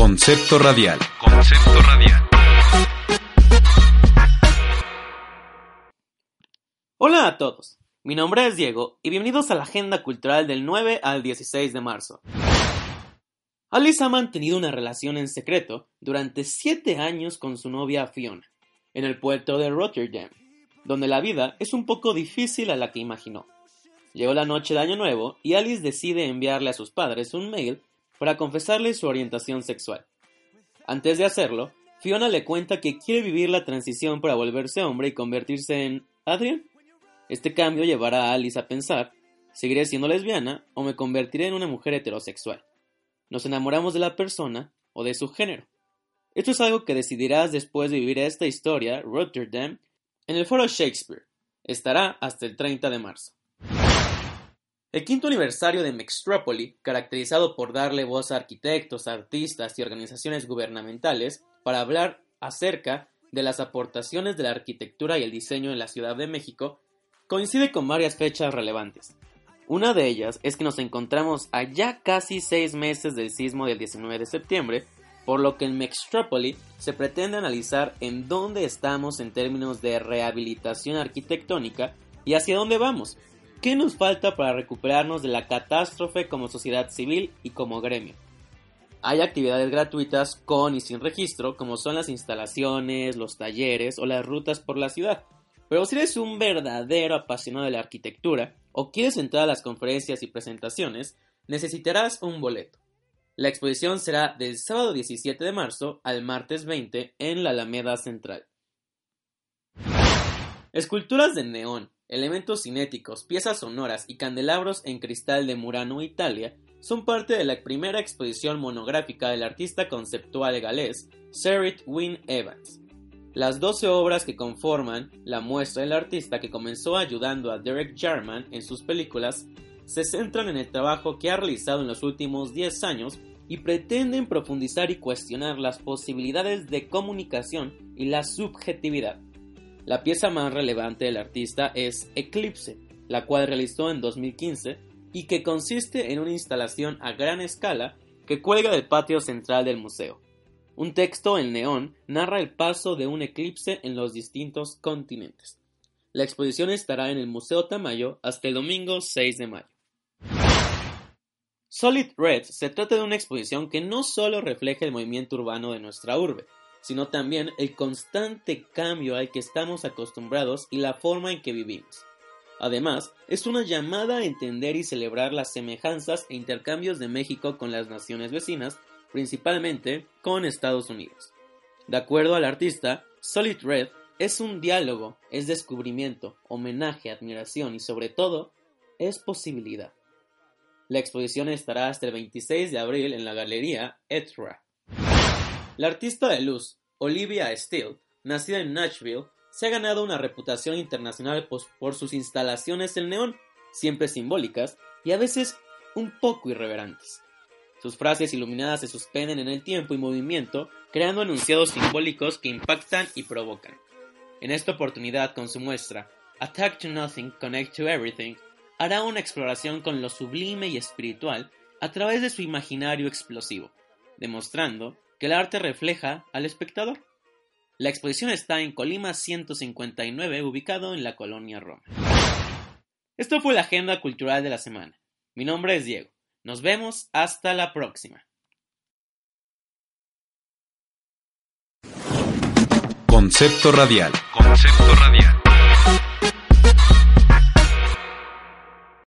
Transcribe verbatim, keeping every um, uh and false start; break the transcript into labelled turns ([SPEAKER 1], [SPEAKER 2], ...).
[SPEAKER 1] Concepto radial. Concepto radial.
[SPEAKER 2] Hola a todos, mi nombre es Diego y bienvenidos a la agenda cultural del nueve al dieciséis de marzo. Alice ha mantenido una relación en secreto durante siete años con su novia Fiona, en el puerto de Rotterdam, donde la vida es un poco difícil a la que imaginó. Llegó la noche de Año Nuevo y Alice decide enviarle a sus padres un mail para confesarle su orientación sexual. Antes de hacerlo, Fiona le cuenta que quiere vivir la transición para volverse hombre y convertirse en Adrian. Este cambio llevará a Alice a pensar, ¿seguiré siendo lesbiana o me convertiré en una mujer heterosexual? ¿Nos enamoramos de la persona o de su género? Esto es algo que decidirás después de vivir esta historia, Rotterdam, en el Foro Shakespeare. Estará hasta el treinta de marzo. El quinto aniversario de Mextrópoli, caracterizado por darle voz a arquitectos, artistas y organizaciones gubernamentales para hablar acerca de las aportaciones de la arquitectura y el diseño en la Ciudad de México, coincide con varias fechas relevantes. Una de ellas es que nos encontramos a ya casi seis meses del sismo del diecinueve de septiembre, por lo que en Mextrópoli se pretende analizar en dónde estamos en términos de rehabilitación arquitectónica y hacia dónde vamos. ¿Qué nos falta para recuperarnos de la catástrofe como sociedad civil y como gremio? Hay actividades gratuitas con y sin registro, como son las instalaciones, los talleres o las rutas por la ciudad. Pero si eres un verdadero apasionado de la arquitectura o quieres entrar a las conferencias y presentaciones, necesitarás un boleto. La exposición será del sábado diecisiete de marzo al martes veinte en la Alameda Central. Esculturas de neón, elementos cinéticos, piezas sonoras y candelabros en cristal de Murano, Italia, son parte de la primera exposición monográfica del artista conceptual galés Cerrit Wyn Evans. Las doce obras que conforman la muestra del artista, que comenzó ayudando a Derek Jarman en sus películas, se centran en el trabajo que ha realizado en los últimos diez años y pretenden profundizar y cuestionar las posibilidades de comunicación y la subjetividad. La pieza más relevante del artista es Eclipse, la cual realizó en dos mil quince y que consiste en una instalación a gran escala que cuelga del patio central del museo. Un texto en neón narra el paso de un eclipse en los distintos continentes. La exposición estará en el Museo Tamayo hasta el domingo seis de mayo. Solid Red se trata de una exposición que no solo refleja el movimiento urbano de nuestra urbe, sino también el constante cambio al que estamos acostumbrados y la forma en que vivimos. Además, es una llamada a entender y celebrar las semejanzas e intercambios de México con las naciones vecinas, principalmente con Estados Unidos. De acuerdo al artista, Solid Red es un diálogo, es descubrimiento, homenaje, admiración y sobre todo, es posibilidad. La exposición estará hasta el veintiséis de abril en la Galería Etra. La artista de luz, Olivia Steele, nacida en Nashville, se ha ganado una reputación internacional por sus instalaciones en neón, siempre simbólicas y a veces un poco irreverentes. Sus frases iluminadas se suspenden en el tiempo y movimiento, creando enunciados simbólicos que impactan y provocan. En esta oportunidad, con su muestra Attack to Nothing, Connect to Everything, hará una exploración con lo sublime y espiritual a través de su imaginario explosivo, demostrando que el arte refleja al espectador. La exposición está en Colima ciento cincuenta y nueve, ubicado en la colonia Roma. Esto fue la agenda cultural de la semana. Mi nombre es Diego. Nos vemos hasta la próxima.
[SPEAKER 1] Concepto radial. Concepto radial.